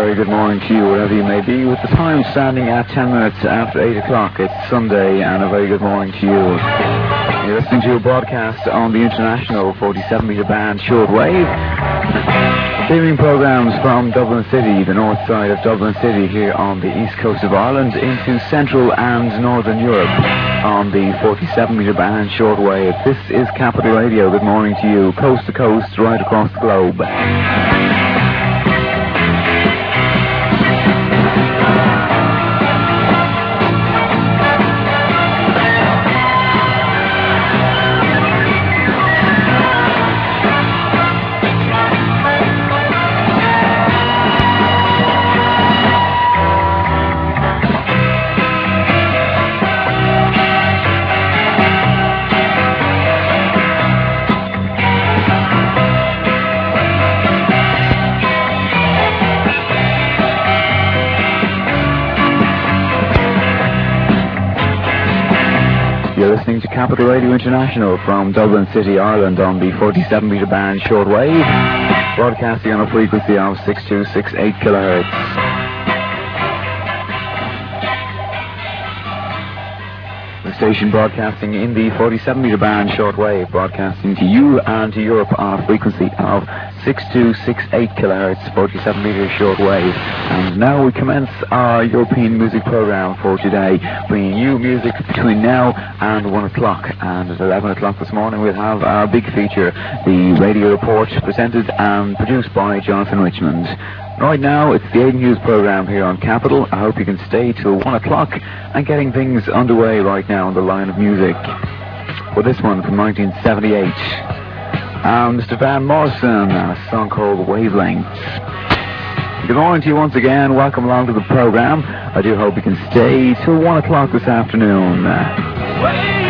very good morning to you, wherever you may be, with the time standing at 10 minutes after 8 o'clock. It's Sunday, and a very good morning to you. You're listening to a broadcast on the international 47-metre band shortwave. Streaming programs from Dublin City, the north side of Dublin City, here on the east coast of Ireland, into Central and Northern Europe on the 47-metre band shortwave. This is Capital Radio. Good morning to you, coast to coast, right across the globe. You're listening to Capital Radio International from Dublin City, Ireland on the 47-metre band shortwave, broadcasting on a frequency of 6268 kilohertz. The station broadcasting in the 47-metre band shortwave, broadcasting to you and to Europe on a frequency of 6268 kilohertz, 47-metre shortwave. And now we commence our European music program for today, bringing you music between now and 1 o'clock. And at 11 o'clock this morning we'll have our big feature, the Radio Report, presented and produced by Jonathan Richmond. Right now, it's the 8 News program here on Capital. I hope you can stay till 1 o'clock and getting things underway right now on the line of music. For this one from 1978, Mr. Van Morrison, and a song called Wavelengths. Good morning to you once again. Welcome along to the program. I do hope you can stay till 1 o'clock this afternoon.